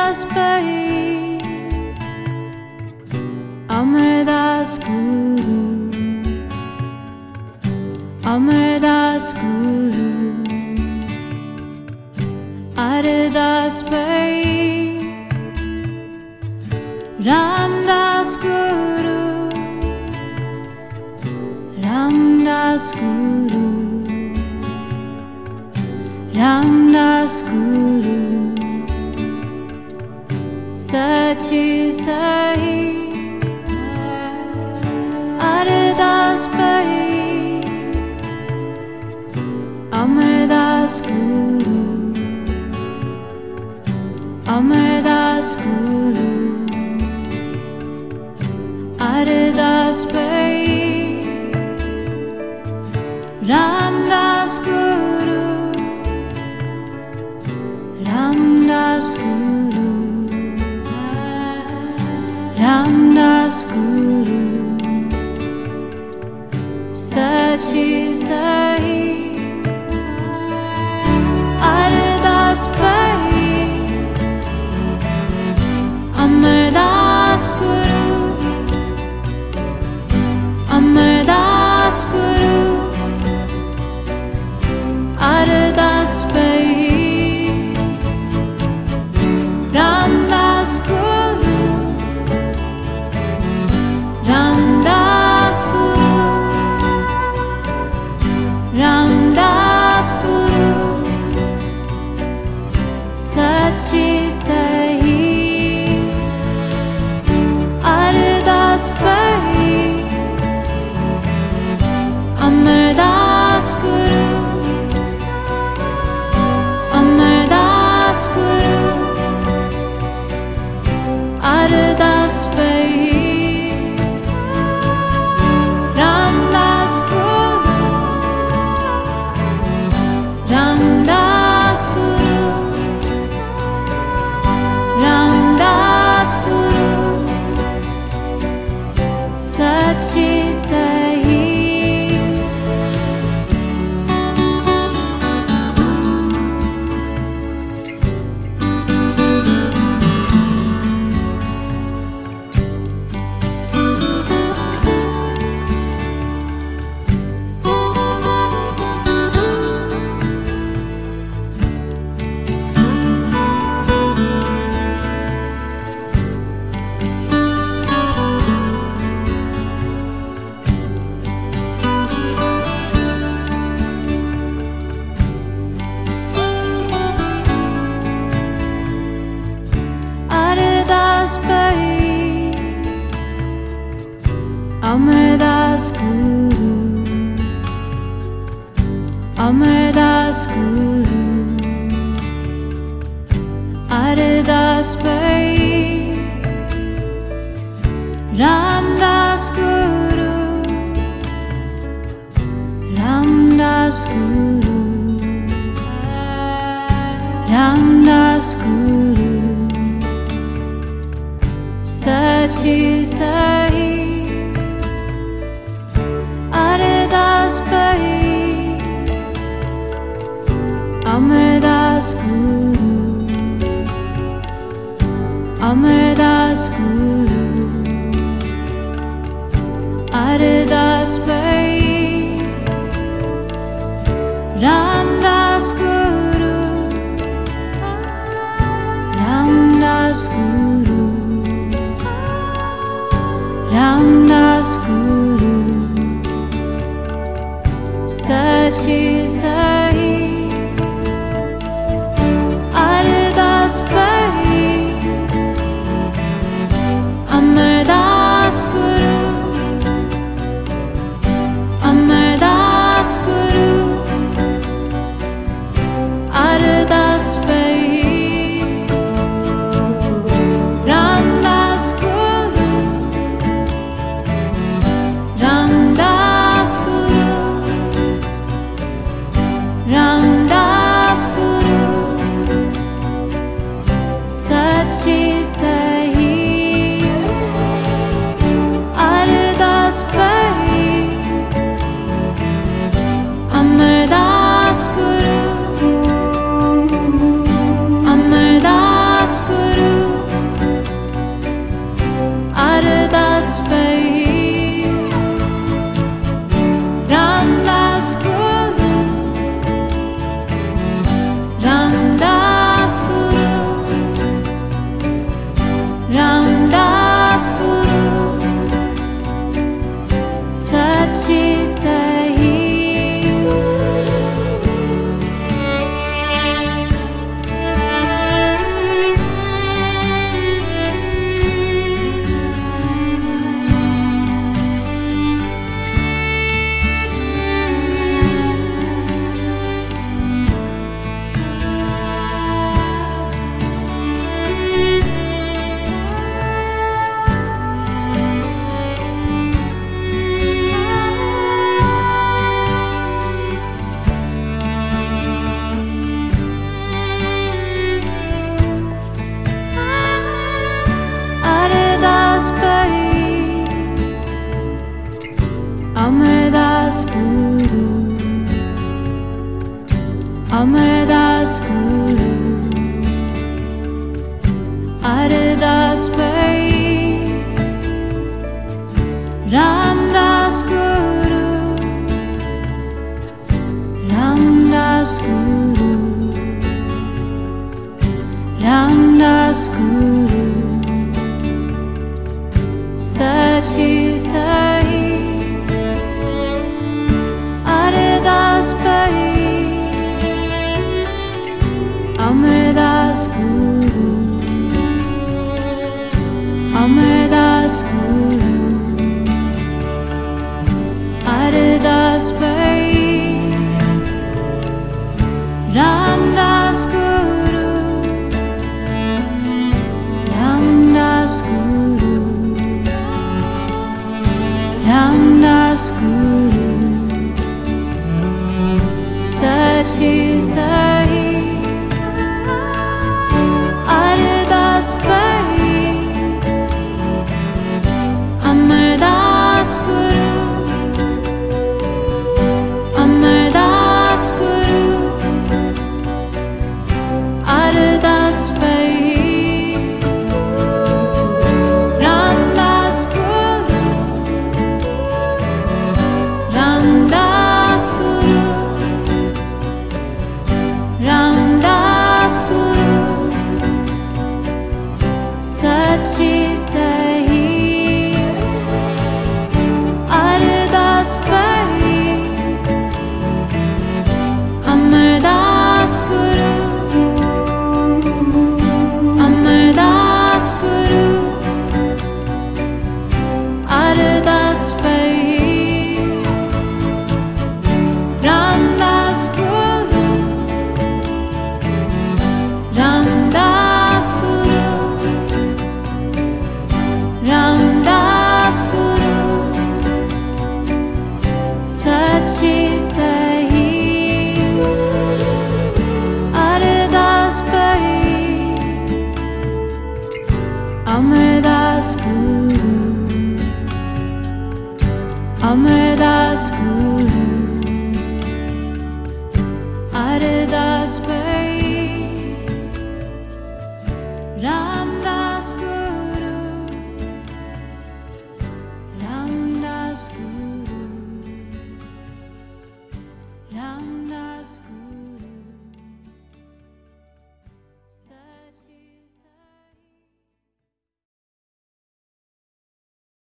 Pai, Amardas Guru, Amardas Guru, Ardas Pai, Ramdas Guru, Ramdas Guru, Ramdas Guru, Sachi Sahi, Ardas Pai, Amardas Guru, Amardas Guru, Ardas Pai, Ramdas Guru, Ramdas Guru, Ramdas Guru, Sachi Sahi, Ardas Pai, Amardas Guru, Amardas Guru, Ardas Pai, Ramdas Guru, Ramdas Guru, Ramdas Guru, Sachi Sahi, Ardas Pai, Amardas Guru, Amardas Guru, Ardas Pai, Ramdas Guru, Ramdas Guru, Ramdas Guru, Sachi Sahi. Ardas Pai, Amardas Guru, Amardas Guru, Ardas Pai, Ramdas Guru, Ramdas Guru, Ramdas Guru, Sachi Sahi, Ardas Pai, Amardas Guru, Amardas Guru, Ardas Pai, Ramdas Guru, Ramdas Guru, Ramdas Guru, Sachi Sahi, Ardas Pai, Amardas Guru, Amardas Guru, Amardas Guru, Ardas Pai, Ramdas Guru, Ramdas Guru, Ramdas Guru, Sachi Sahi, Ardas Pai, Amardas Guru, Amardas Guru, Ardas Pai, Ramdas Guru, Ramdas Guru, Ramdas Guru, Sachi Sahi, Ardas Pai, Amardas Guru, Amardas Guru, Ardas Pai, Ramdas Guru, Ramdas Guru, Ramdas Guru, Sachi Sahi, Ardas Pai, Amardas Guru, Amardas Guru, Ardas Pai, Ramdas Guru, Ramdas Guru, Ramdas Guru, Sachi Sahi, Ardas Pai, Amardas Guru, Amardas Guru, Ardas